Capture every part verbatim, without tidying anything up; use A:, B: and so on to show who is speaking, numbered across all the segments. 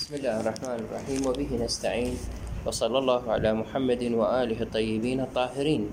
A: بسم الله الرحمن الرحيم وبه نستعين وصلى الله على محمد وآله الطيبين الطاهرين.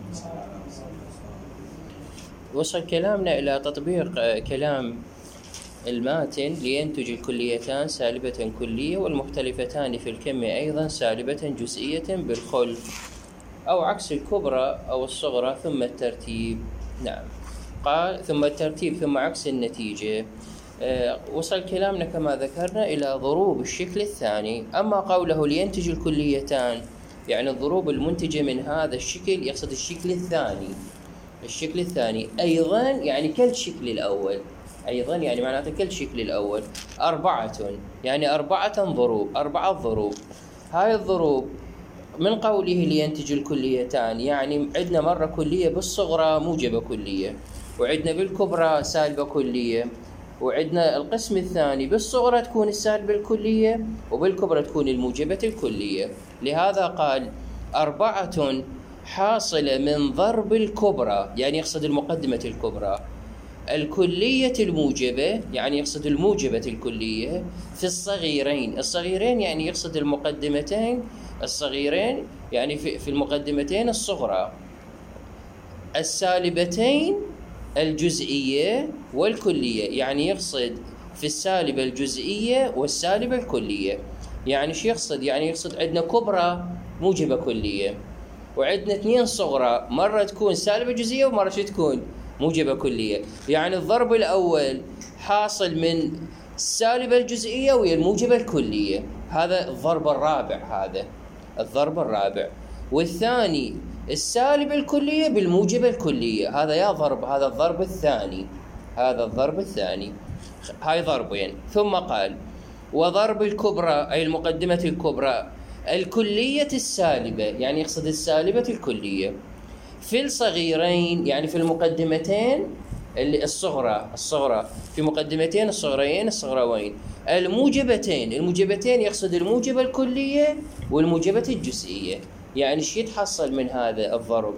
A: وصل كلامنا إلى تطبيق كلام الماتن لينتج الكليتان سالبة كلية والمختلفتان في الكم أيضا سالبة جزئية بالخلف أو عكس الكبرى أو الصغرى ثم الترتيب. نعم، قال ثم الترتيب ثم عكس النتيجة. أه وصل كلامنا كما ذكرنا إلى ضروب الشكل الثاني. أما قوله لينتج الكليتان يعني الضروب المنتجة من هذا الشكل، يقصد الشكل الثاني. الشكل الثاني أيضا يعني كالشكل الأول، أيضا يعني معناته كالشكل الأول. أربعة يعني أربعة ضروب، أربعة ضروب. هاي الضروب من قوله لينتج الكليتان يعني عندنا مرة كلية بالصغرى موجبة كلية، وعندنا بالكبرى سالبة كلية، وعندنا القسم الثاني بالصغرى تكون السالبة الكلية وبالكبرى تكون الموجبة الكلية. لهذا قال أربعة حاصلة من ضرب الكبرى يعني يقصد المقدمة الكبرى، الكلية الموجبة يعني يقصد الموجبة الكلية في الصغيرين. الصغيرين يعني يقصد المقدمتين الصغيرين يعني في, في المقدمتين الصغرى، السالبتين الجزئية والكلية يعني يقصد في السالبة الجزئية والسالبة الكلية. يعني شو يقصد؟ يعني يقصد عندنا كبرى موجبة كلية وعندنا اثنين صغرى، مرة تكون سالبة جزئية ومرة تكون موجبة كلية. يعني الضرب الأول حاصل من السالبة الجزئية وهي الموجبة الكلية، هذا الضرب الرابع، هذا الضرب الرابع. والثاني السالبة الكلية بالموجبة الكلية، هذا يا ضرب هذا الضرب الثاني، هذا الضرب الثاني. هاي ضربين. ثم قال وضرب الكبرى أي المقدمة الكبرى الكلية السالبة يعني يقصد السالبة الكلية في الصغيرين يعني في المقدمتين الصغرى الصغرى في مقدمتين الصغريين الصغروين الموجبتين الموجبتين يقصد الموجبة الكلية والموجبة الجزئية. يعني شو يتحصل من هذا الضرب؟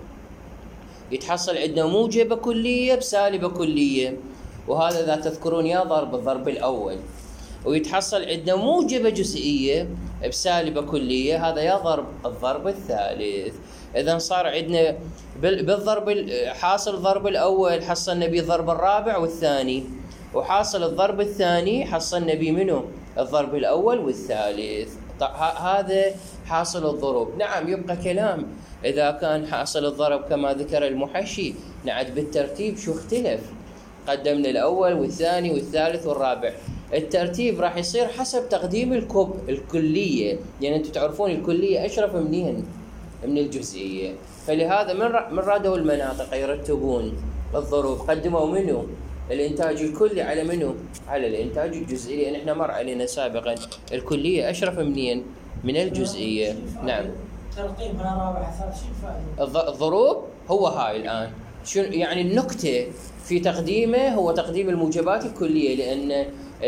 A: يتحصل عندنا موجبة كلية بسالبة كلية، وهذا إذا تذكرون يا ضرب الضرب الأول. ويتحصل عندنا موجبة جزئية بسالبة كلية، هذا يا ضرب الضرب الثالث. إذا صار عندنا بالضرب حاصل الضرب الأول حصلنا به الضرب الرابع والثاني، وحاصل الضرب الثاني حصلنا به منه الضرب الأول والثالث. هذا حاصل الضروب. نعم، يبقى كلام إذا كان حاصل الضرب كما ذكر المحشي نعد بالترتيب شو اختلف، قدمنا الأول والثاني والثالث والرابع. الترتيب راح يصير حسب تقديم الكب الكلية، يعني أنتم تعرفون الكلية أشرف منين من الجزئية، فلهذا من من رادوا المناطق يرتبون الضروب قدموا منه الإنتاج الكلي على منه على الإنتاج الجزئي، لأن إحنا مر علينا سابقا الكلية أشرف منين من الجزئية. نعم.
B: ترتيب بين رابع ثالث شو
A: الضروب هو هاي الآن شو يعني النكتة في تقديمه هو تقديم الموجبات الكلية، لأن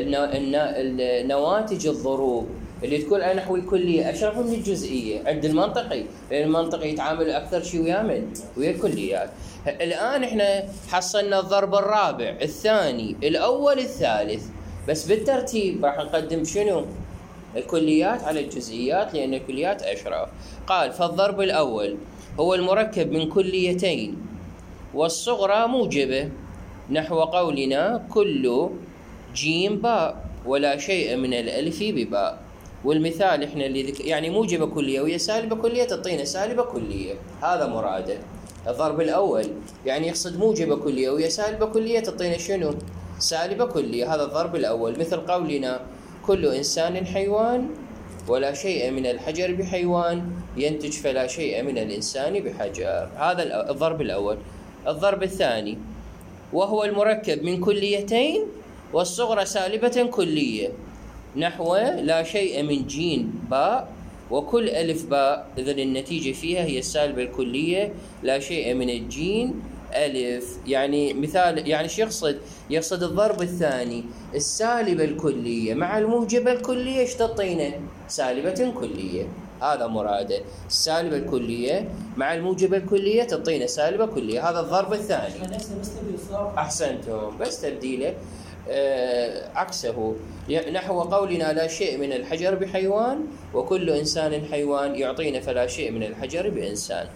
A: النواتج الضروب اللي تكون على نحو الكلية أشرف من الجزئية عند المنطقي، لأن المنطقي يتعامل أكثر شيء ويا من ويا الكليات. الآن إحنا حصلنا الضرب الرابع الثاني الأول الثالث، بس بالترتيب راح نقدم شنو؟ الكليات على الجزئيات لأن الكليات أشرف. قال فالضرب الأول هو المركب من كليتين والصغرى موجبة، نحو قولنا كل جيم باء ولا شيء من الألف بباء. والمثال إحنا اللي ذك... يعني موجبة كلية وهي سالبة كلية تعطينا سالبة كلية، هذا مراده. الضرب الأول يعني يقصد موجبة كلية وهي سالبة كلية تعطينا شنو؟ سالبة كلية، هذا الضرب الأول. مثل قولنا كل إنسان حيوان ولا شيء من الحجر بحيوان ينتج فلا شيء من الإنسان بحجر، هذا الضرب الأول. الضرب الثاني وهو المركب من كليتين والصغرى سالبة كلية، نحو لا شيء من جين باء وكل ألف باء، إذن النتيجة فيها هي السالبة الكلية لا شيء من الجين ألف. يعني مثال يعني شو يقصد؟ يقصد الضرب الثاني السالبة الكلية مع الموجبة الكلية ايش تعطينا؟ سالبة كلية، هذا مراده. السالبة الكلية مع الموجبة الكلية تعطينا سالبة كلية، هذا الضرب الثاني. أحسنتم، بس تبديله. آه عكسه، نحو قولنا لا شيء من الحجر بحيوان وكل إنسان حيوان يعطينا فلا شيء من الحجر بإنسان.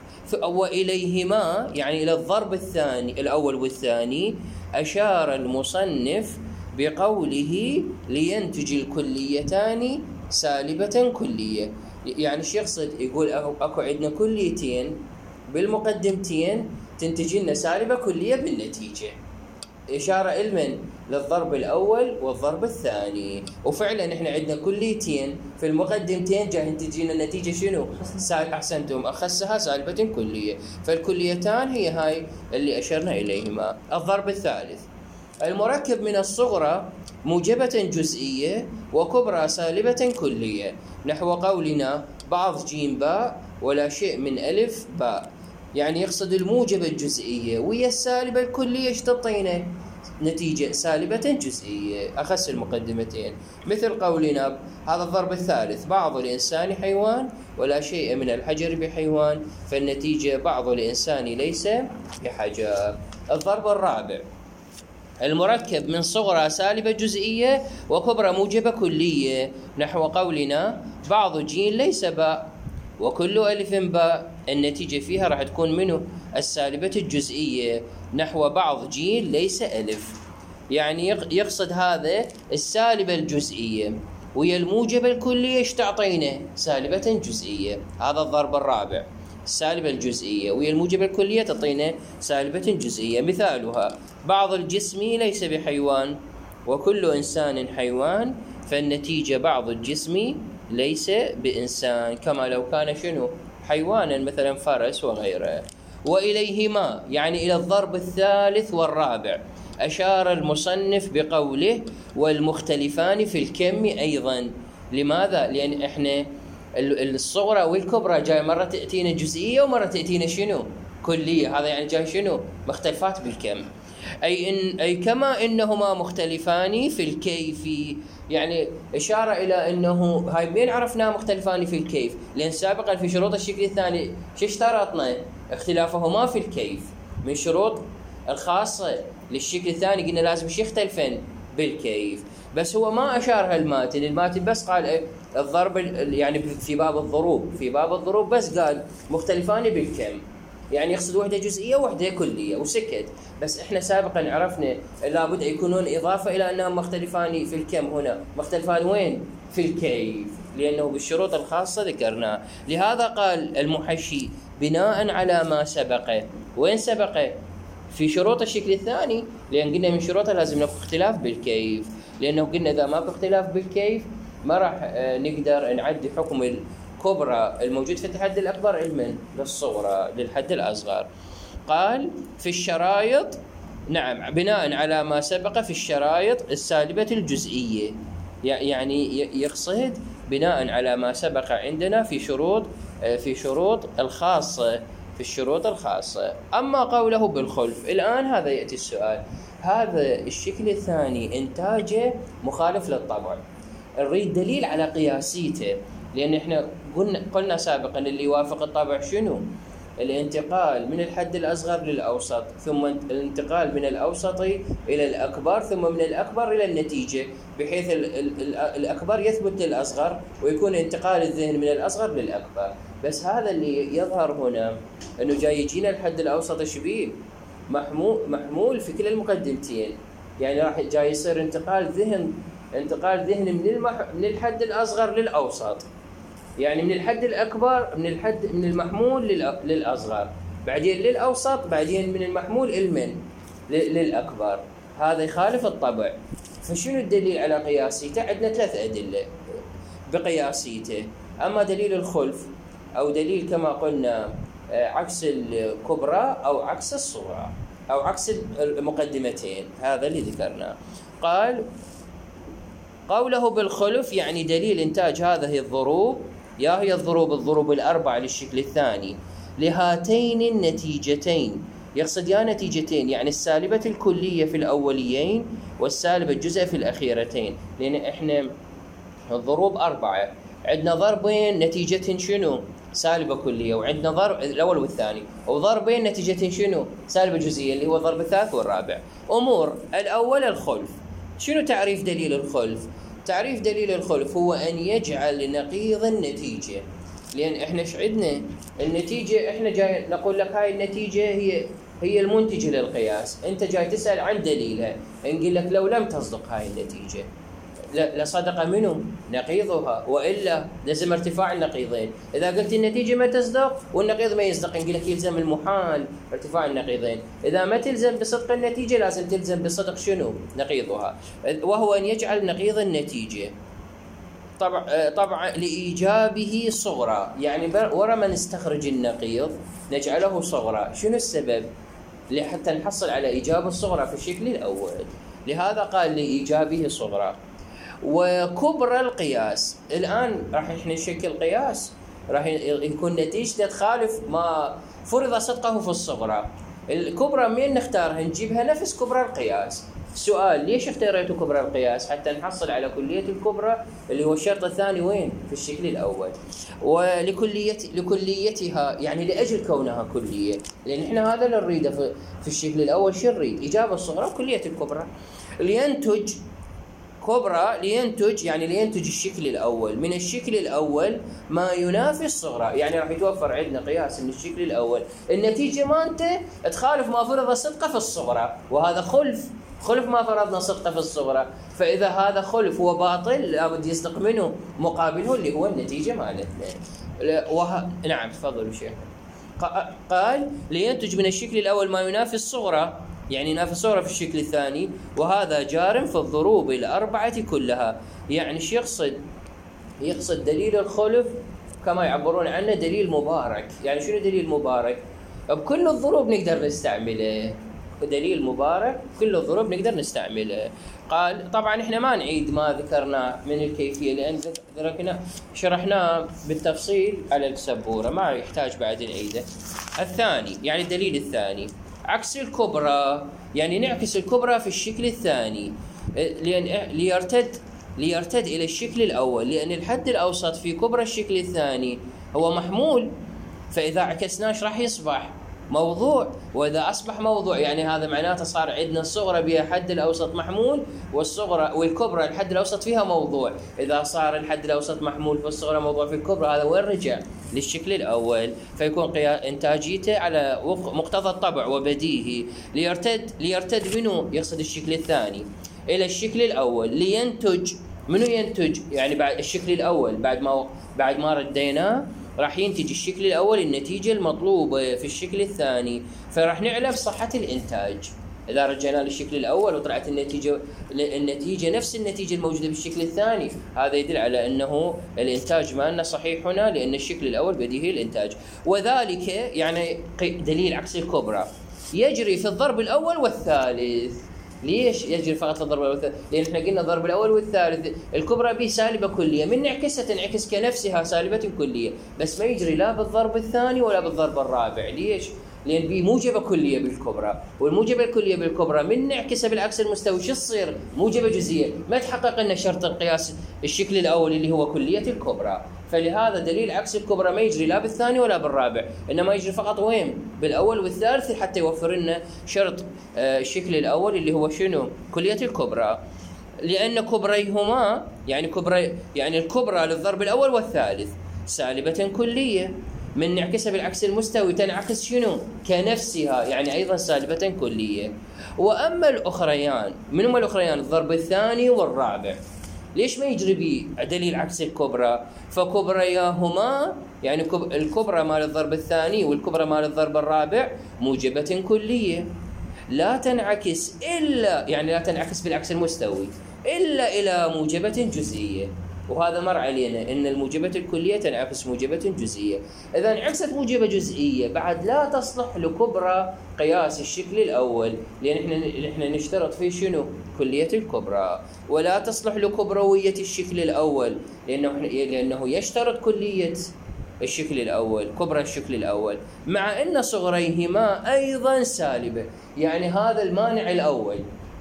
A: وإليهما يعني إلى الضرب الثاني الأول والثاني أشار المصنف بقوله لينتج الكليتان سالبة كلية. يعني شو يقصد؟ يقول أكو عندنا كليتين بالمقدمتين تنتج لنا سالبة كلية بالنتيجة، إشارة إلمن للضرب الأول والضرب الثاني. وفعلا إحنا عندنا كليتين في المقدمتين جاي تجينا النتيجة شنو؟ أحسنتم أخسها سالبة كلية. فالكليتان هي هاي اللي أشرنا إليهما. الضرب الثالث المركب من الصغرى موجبة جزئية وكبرى سالبة كلية، نحو قولنا بعض جيم باء ولا شيء من ألف باء. يعني يقصد الموجبة الجزئية ويا السالبة الكلية ايش تعطينا؟ نتيجة سالبة جزئية. أخس المقدمتين مثل قولنا هذا الضرب الثالث بعض الإنسان حيوان ولا شيء من الحجر بحيوان، فالنتيجة بعض الإنسان ليس بحجر. الضرب الرابع المركب من صغرى سالبة جزئية وكبرى موجبة كلية، نحو قولنا بعض جيم ليس باء وكل ألف باء، النتيجة فيها راح تكون منه السالبة الجزئية، نحو بعض جيم ليس ألف. يعني يقصد هذا السالبة الجزئية ويا الموجبة الكلية ايش تعطينا؟ سالبة جزئية. هذا الضرب الرابع السالبة الجزئية ويا الموجبة الكلية تعطينا سالبة جزئية. مثالها بعض الجسم ليس بحيوان وكل إنسان حيوان، فالنتيجة بعض الجسم ليس بإنسان، كما لو كان شنو؟ حيوانا مثلا فرس وغيره. وإليهما يعني إلى الضرب الثالث والرابع أشار المصنف بقوله والمختلفان في الكم أيضا. لماذا؟ لأن إحنا الصغرى والكبرى جاي مرة تأتينا جزئية ومرة تأتينا شنو؟ كلية. هذا يعني جاي شنو؟ مختلفات بالكم. أي إن أي كما إنهما مختلفان في الكيف، يعني إشارة إلى أنه هاي مين عرفناه مختلفان في الكيف؟ لأن سابقا في شروط الشكل الثاني شو اشترطنا؟ اختلافهما في الكيف. من شروط الخاصة للشكل الثاني قلنا لازم شي يختلفن بالكيف، بس هو ما أشار هالماتن. الماتن بس قال الضرب يعني في باب الضروب في باب الضروب بس قال مختلفان بالكم، يعني يقصد وحدة جزئية ووحدة كلية وسكت. بس احنا سابقا عرفنا لابد يكونون إضافة إلى أنهم مختلفان في الكم، هنا مختلفان وين؟ في الكيف، لأنه بالشروط الخاصة ذكرناه. لهذا قال المحشي بناء على ما سبق. وين سبق؟ في شروط الشكل الثاني، لأن قلنا من شروطها لازم نكون اختلاف بالكيف، لأنه قلنا إذا ما في اختلاف بالكيف ما راح نقدر نعدي حكم الكبرى الموجود في الحد الأكبر علما للصغرى للحد الأصغر. قال في الشرايط، نعم بناء على ما سبق في الشرايط السالبة الجزئية، يعني يقصد بناء على ما سبق عندنا في شروط في شروط الخاصة في الشروط الخاصة. أما قوله بالخلف، الآن هذا يأتي السؤال، هذا الشكل الثاني إنتاجه مخالف للطبع، نريد دليل على قياسيته، لأن إحنا قلنا قلنا سابقا اللي يوافق الطبع شنو؟ الانتقال من الحد الأصغر للأوسط، ثم الانتقال من الأوسط إلى الأكبر، ثم من الأكبر إلى النتيجة، بحيث ال ال ال الأكبر يثبت للأصغر ويكون انتقال الذهن من الأصغر للأكبر. بس هذا اللي يظهر هنا أنه جاي يجينا الحد الأوسط شبيه محمول محمول في كلا المقدمتين، يعني راح جاي يصير انتقال ذهن انتقال ذهن من المح من الحد الأصغر للأوسط، يعني من الحد الأكبر من الحد من المحمول للأصغر، بعدين للأوسط، بعدين من المحمول المن للأكبر. هذا يخالف الطبع. فشنو الدليل على قياسيته؟ عندنا ثلاث أدلة بقياسيته. أما دليل الخلف أو دليل كما قلنا عكس الكبرى أو عكس الصغرى أو عكس المقدمتين، هذا اللي ذكرناه. قال قوله بالخلف يعني دليل إنتاج هذه الضروب، يا هي الضروب الضروب الأربعة للشكل الثاني، لهاتين النتيجتين، يقصد يا نتيجتين يعني السالبة الكلية في الأوليين والسالبة الجزء في الأخيرتين، لأن إحنا الضروب أربعة، عندنا ضربين نتيجتهن شنو؟ سالبة كلية، وعندنا ضرب الأول والثاني، وضربين نتيجتهن شنو؟ سالبة جزئية اللي هو الضرب الثالث والرابع. أمور الأول الخلف، شنو تعريف دليل الخلف؟ تعريف دليل الخلف هو أن يجعل نقيض النتيجة. لأن إحنا إيش عندنا؟ النتيجة إحنا جاي نقول لك هاي النتيجة هي هي المنتجة للقياس، أنت جاي تسأل عن دليلها، نقول لك لو لم تصدق هاي النتيجة لصدق منه نقيضها، وإلا لازم ارتفاع النقيضين. إذا قلت النتيجة ما تصدق والنقيض ما يصدق، نقول لك يلزم المحال ارتفاع النقيضين. إذا ما تلزم بصدق النتيجة لازم تلزم بصدق شنو؟ نقيضها، وهو أن يجعل نقيض النتيجة طبعا طبعا لإيجابه صغرى. يعني ورا ما نستخرج النقيض نجعله صغرى. شنو السبب؟ لحتى نحصل على إيجاب الصغرى في الشكل الأول، لهذا قال لإيجابه صغرى. وكبرى القياس، الآن راح احنا نشكل قياس راح يكون نتيجته تخالف ما فرض صدقه في الصغرى. الكبرى مين نختارها؟ نجيبها نفس كبرى القياس. سؤال: ليش اختاريتوا كبرى القياس؟ حتى نحصل على كلية الكبرى اللي هو الشرط الثاني وين؟ في الشكل الأول. ولكلية لكليتها يعني لأجل كونها كلية، لأن احنا هذا اللي نريده في, في الشكل الأول. شو نريد؟ إجابة الصغرى وكلية الكبرى. لينتج كبرى لينتج يعني لينتج الشكل الأول من الشكل الأول ما ينافي الصغرى. يعني راح يتوفر عندنا قياس من الشكل الأول النتيجة ما أنت تخالف ما فرض صدقه في الصغرى، وهذا خلف خلف ما فرضنا صدقه في الصغرى. فإذا هذا خلف وباطل لابد يصدق منه مقابله اللي هو النتيجة مالتنا. وه... نعم تفضلوا شيخ. قال لينتج من الشكل الأول ما ينافي الصغرى، يعني ينافي الصغرى في الشكل الثاني، وهذا جار في الضروب الأربعة كلها. يعني شو يقصد؟ يقصد دليل الخلف كما يعبرون عنه دليل مبارك. يعني شنو دليل مبارك؟ بكل الضروب نقدر نستعمله. دليل مبارك كل الضروب نقدر نستعمله. قال طبعا احنا ما نعيد ما ذكرناه من الكيفية لأن ذكرنا شرحناه بالتفصيل على السبورة، ما يحتاج بعد نعيده. الثاني يعني الدليل الثاني عكس الكبرى، يعني نعكس الكبرى في الشكل الثاني لأن ليرتد ليرتد إلى الشكل الأول، لأن الحد الأوسط في كبرى الشكل الثاني هو محمول، فإذا عكسناش راح يصبح موضوع. وإذا أصبح موضوع يعني هذا معناته صار عندنا الصغرى بها حد الأوسط محمول والصغرى والكبرى الحد الأوسط فيها موضوع. إذا صار الحد الأوسط محمول في الصغرى موضوع في الكبرى، هذا وين رجع؟ للشكل الأول. فيكون إنتاجيته على مقتضى الطبع وبديهي. ليرتد ليرتد منه يقصد الشكل الثاني إلى الشكل الأول. لينتج منه ينتج يعني بعد الشكل الأول بعد ما بعد ما رديناه راح ينتج الشكل الأول النتيجة المطلوبة في الشكل الثاني، فراح نعلم صحة الإنتاج. إذا رجعنا للشكل الأول وطلعت النتيجة النتيجة نفس النتيجة الموجودة بالشكل الثاني، هذا يدل على أنه الإنتاج مالنا صحيح هنا، لأن الشكل الأول بديهي الإنتاج. وذلك يعني دليل عكس الكبرى يجري في الضرب الأول والثالث. ليش يجري فقط في الضرب الأول والثالث؟ لأن احنا قلنا الضرب الأول والثالث الكبرى به سالبة كلية، من نعكسها تنعكس كنفسها سالبة كلية، بس ما يجري لا بالضرب الثاني ولا بالضرب الرابع. ليش؟ لأن به موجبة كلية بالكبرى، والموجبة الكلية بالكبرى من نعكسها بالعكس المستوي شو تصير؟ موجبة جزئية، ما تحقق لنا شرط القياس الشكل الأول اللي هو كلية الكبرى. فلهذا دليل عكس الكبرى ما يجري لا بالثاني ولا بالرابع، إنما يجري فقط وين؟ بالأول والثالث، حتى يوفر لنا شرط الشكل الأول اللي هو شنو؟ كلية الكبرى. لأن كبريهما يعني كبري يعني الكبرى للضرب الأول والثالث سالبة كلية، من نعكسها بالعكس المستوي تنعكس شنو؟ كنفسها، يعني أيضا سالبة كلية. وأما الأخريان، من هما الأخريان؟ الضرب الثاني والرابع. ليش ما يجري به دليل عكس الكبرى؟ فكبرياهما يعني الكبرى مال الضرب الثاني والكبرى مال الضرب الرابع موجبة كلية، لا تنعكس إلا يعني لا تنعكس بالعكس المستوي إلا إلى موجبة جزئية. وهذا مر علينا ان الموجبة الكلية تنعكس موجبة جزئية. اذا انعكست موجبة جزئية بعد لا تصلح لكبرى قياس الشكل الاول، لان احنا احنا نشترط فيه شنو؟ كلية الكبرى. ولا تصلح لكبروية الشكل الاول لانه لانه يشترط كلية الشكل الاول كبرى الشكل الاول، مع ان صغريهما ايضا سالبة. يعني هذا المانع الاول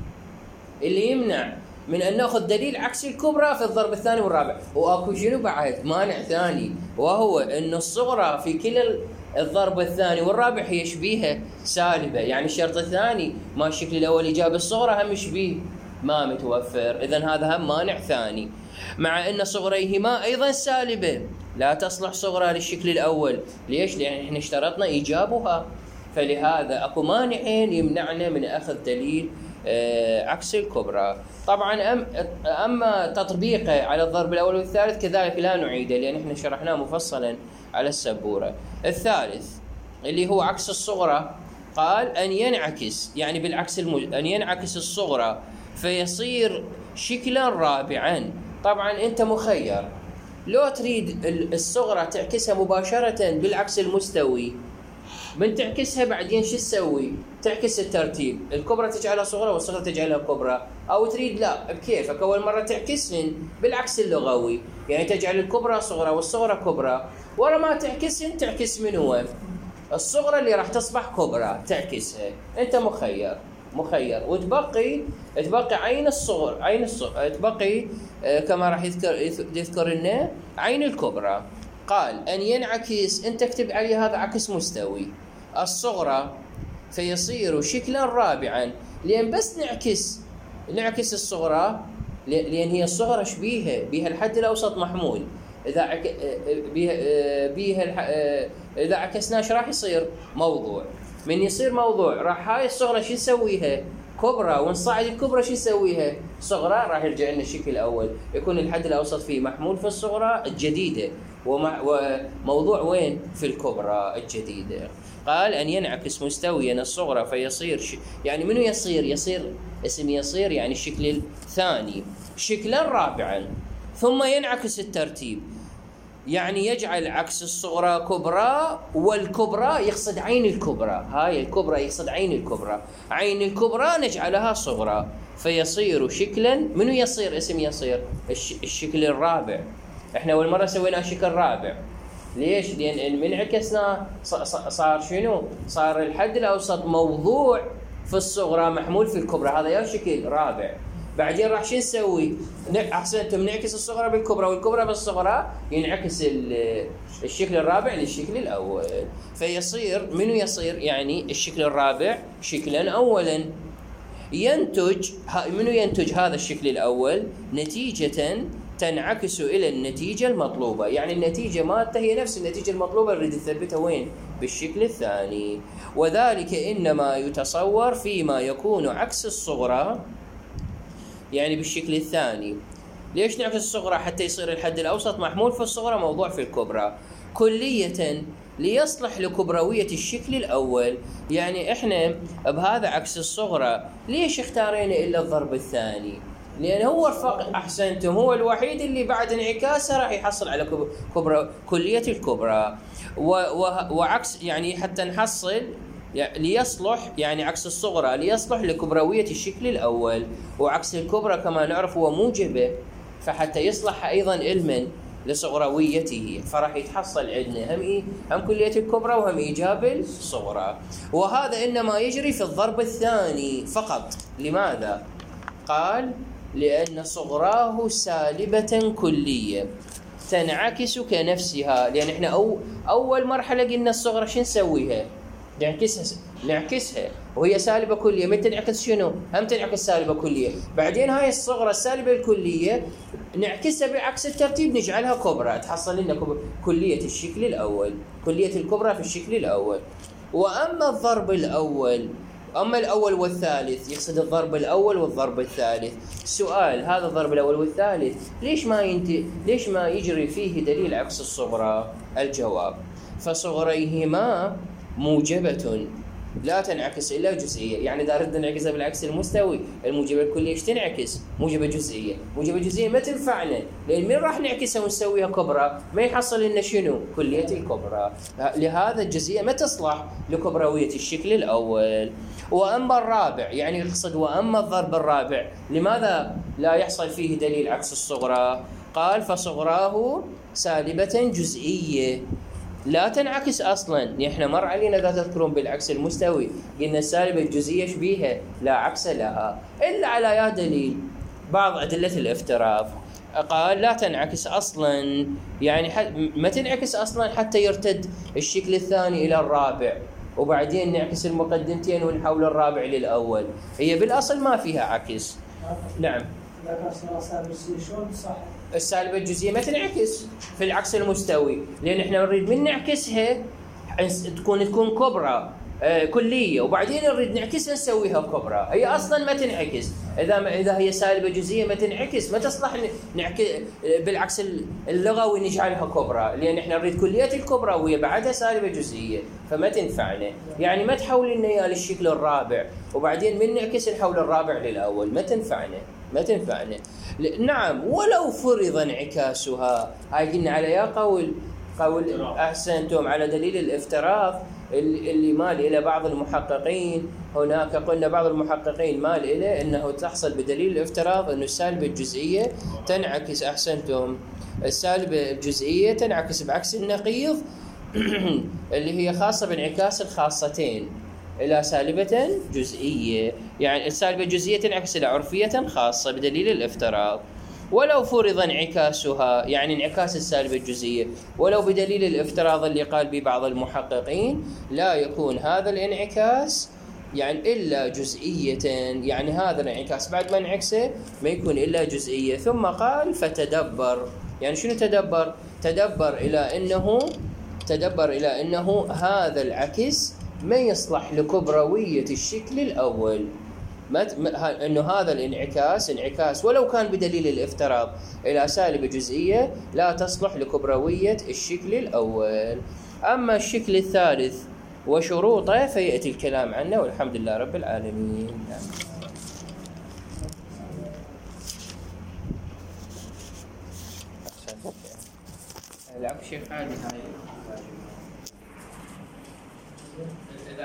A: اللي يمنع من أن نأخذ دليل عكس الكبرى في الضرب الثاني والرابع. وأكو شنو بعد؟ مانع ثاني، وهو أن الصغرى في كلا الضرب الثاني والرابع هي شبيهة سالبة. يعني الشرط الثاني ما الشكل الأول إيجاب الصغرى هم شبيه ما متوفر، إذن هذا هم مانع ثاني. مع أن صغريهما أيضا سالبة، لا تصلح صغرى للشكل الأول. ليش؟ لأن إحنا اشترطنا إيجابها، فلهذا أكو مانعين يمنعنا من أخذ دليل آه عكس الكبرى. طبعا أم أما تطبيقه على الضرب الأول والثالث كذلك لا نعيده، لأن إحنا شرحناه مفصلا على السبورة. الثالث اللي هو عكس الصغرى، قال أن ينعكس، يعني بالعكس المج... أن ينعكس الصغرى فيصير شكلا رابعا. طبعا أنت مخير، لو تريد الصغرى تعكسها مباشرة بالعكس المستوي، من تعكسها بعدين شو تسوي؟ تعكس الترتيب، الكبرى تجعلها صغرى والصغرى تجعلها كبرى. أو تريد لا بكيفك أول مرة تعكسهن بالعكس اللغوي، يعني تجعل الكبرى صغرى والصغرى كبرى، ورا ما تعكسهن تعكس من هو؟ الصغرى اللي راح تصبح كبرى تعكسها. أنت مخير مخير وتبقي تبقي عين الصغر عين الصغر تبقي آه كما راح يذكر يذكر لنا عين الكبرى. قال أن ينعكس، أنت تكتب عليه هذا عكس مستوي الصغرى فيصير شكلا رابعا، لأن بس نعكس نعكس الصغرى، لأن هي الصغرى شبيها بيها الحد الأوسط محمول. إذا عك... بيها بيها إذا عكسناش راح يصير موضوع. من يصير موضوع راح هاي الصغرى شو نسويها؟ كبرى، ونصعد الكبرى شو نسويها؟ صغرى. راح يرجع لنا الشكل الأول، يكون الحد الأوسط فيه محمول في الصغرى الجديدة، ومع وموضوع وين؟ في الكبرى الجديدة. قال أن ينعكس مستويا الصغرى فيصير ش... يعني منو يصير؟ يصير اسم يصير يعني الشكل الثاني شكلا رابعا. ثم ينعكس الترتيب، يعني يجعل عكس الصغرى كبرى، والكبرى يقصد عين الكبرى، هاي الكبرى يقصد عين الكبرى، عين الكبرى نجعلها صغرى فيصير شكلا. منو يصير اسم يصير؟ الش... الشكل الرابع. احنا اول مره سوينا شكل رابع، ليش؟ لان من عكسنا صار شنو؟ صار الحد الاوسط موضوع في الصغرى محمول في الكبرى، هذا يا شكل رابع. بعدين راح شو نسوي؟ احسنتم، نعكس الصغرى بالكبرى والكبرى بالصغرى، ينعكس الشكل الرابع للشكل الاول، فيصير منو يصير؟ يعني الشكل الرابع شكلا اولا. ينتج منو ينتج هذا الشكل الاول؟ نتيجة تنعكس إلى النتيجة المطلوبة، يعني النتيجة مالته هي نفس النتيجة المطلوبة اللي تثبتها وين؟ بالشكل الثاني. وذلك إنما يتصور فيما يكون عكس الصغرى، يعني بالشكل الثاني. ليش نعكس الصغرى؟ حتى يصير الحد الأوسط محمول في الصغرى موضوع في الكبرى كلية، ليصلح لكبروية الشكل الأول. يعني إحنا بهذا عكس الصغرى ليش اختارينا إلا الضرب الثاني؟ لأن هو الفقط أحسنتم هو الوحيد اللي بعد انعكاسه راح يحصل على كبرى كلية الكبرى. وعكس يعني حتى نحصل ليصلح، يعني عكس الصغرى ليصلح لكبروية الشكل الأول، وعكس الكبرى كما نعرف هو موجبه، فحتى يصلح أيضا علما لصغرويته، فراح يتحصل عندنا هم إيه؟ هم كلية الكبرى وهم إيجاب الصغرى. وهذا إنما يجري في الضرب الثاني فقط. لماذا؟ قال لأن صغراه سالبة كلية تنعكس كنفسها. لأن إحنا أو أول مرحلة قلنا الصغرى شو نسويها؟ نعكسها نعكسها وهي سالبة كلية. من تنعكس شنو؟ هم تنعكس سالبة كلية. بعدين هاي الصغرى السالبة الكلية نعكسها بعكس الترتيب، نجعلها كبرى، تحصل لنا كلية الشكل الأول، كلية الكبرى في الشكل الأول. وأما الضرب الأول، أما الأول والثالث، يقصد الضرب الأول والضرب الثالث. سؤال، هذا الضرب الأول والثالث ليش ما ينت... ليش ما يجري فيه دليل عكس الصغرى؟ الجواب: فصغريهما موجبة لا تنعكس إلا جزئية. يعني إذا ردنا نعكسها بالعكس المستوي، الموجبة الكلية ايش تنعكس؟ موجبة جزئية. موجبة جزئية ما تنفعنا، لأن من راح نعكسها ونسويها كبرى؟ ما يحصل لنا شنو؟ كلية الكبرى. لهذا الجزئية ما تصلح لكبروية الشكل الأول. وأما الرابع، يعني يقصد وأما الضرب الرابع، لماذا لا يحصل فيه دليل عكس الصغرى؟ قال: فصغراه سالبة جزئية لا تنعكس اصلا. احنا مر علينا اذا تذكرون بالعكس المستوي قلنا السالبه الجزئيه شبيها لا عكس لها الا على يا دليل بعض ادله الافتراض. قال لا تنعكس اصلا، يعني ما تنعكس اصلا حتى يرتد الشكل الثاني الى الرابع، وبعدين نعكس المقدمتين ونحول الرابع للاول. هي بالاصل ما فيها عكس، نعم.
B: إذا كان صار سالب جزئية شلون صح؟
A: السالبة الجزئية ما تنعكس في العكس المستوي، لأن إحنا نريد من نعكسها تكون تكون كبرى آه كلية، وبعدين نريد نعكسها نسويها كبرى. هي أصلاً ما تنعكس، إذا ما إذا هي سالبة جزئية ما تنعكس، ما تصلح نعكس بالعكس اللغوي نجعلها كبرى، لأن إحنا نريد كلية الكبرى وهي بعدها سالبة جزئية، فما تنفعنا. يعني ما تحول لنا إياه للشكل الرابع وبعدين من نعكس نحول الرابع للأول، ما تنفعنا ما تنفعنا. نعم، ولو فرض انعكاسها، هاي قلنا على يا قول قول أحسنتم على دليل الافتراض اللي مال إلى بعض المحققين. هناك قلنا بعض المحققين مال إلى أنه تحصل بدليل الافتراض أنه السالبة الجزئية تنعكس، أحسنتم، السالبة الجزئية تنعكس بعكس النقيض اللي هي خاصة بانعكاس الخاصتين إلى سالبة جزئية. يعني السالبة الجزئية تنعكس إلى عرفية خاصة بدليل الافتراض. ولو فرض انعكاسها، يعني انعكاس السالبة الجزئية، ولو بدليل الافتراض اللي قال به بعض المحققين، لا يكون هذا الانعكاس يعني إلا جزئية، يعني هذا الانعكاس بعد ما انعكسه ما يكون إلا جزئية. ثم قال فتدبر، يعني شنو تدبر؟ تدبر إلى أنه تدبر إلى أنه هذا العكس ما يصلح لكبروية الشكل الأول، ما أنه هذا الانعكاس انعكاس ولو كان بدليل الافتراض إلى سالبة جزئية لا تصلح لكبروية الشكل الأول. أما الشكل الثالث وشروطه فيأتي الكلام عنه، والحمد لله رب العالمين. العب شيء عادي هاي.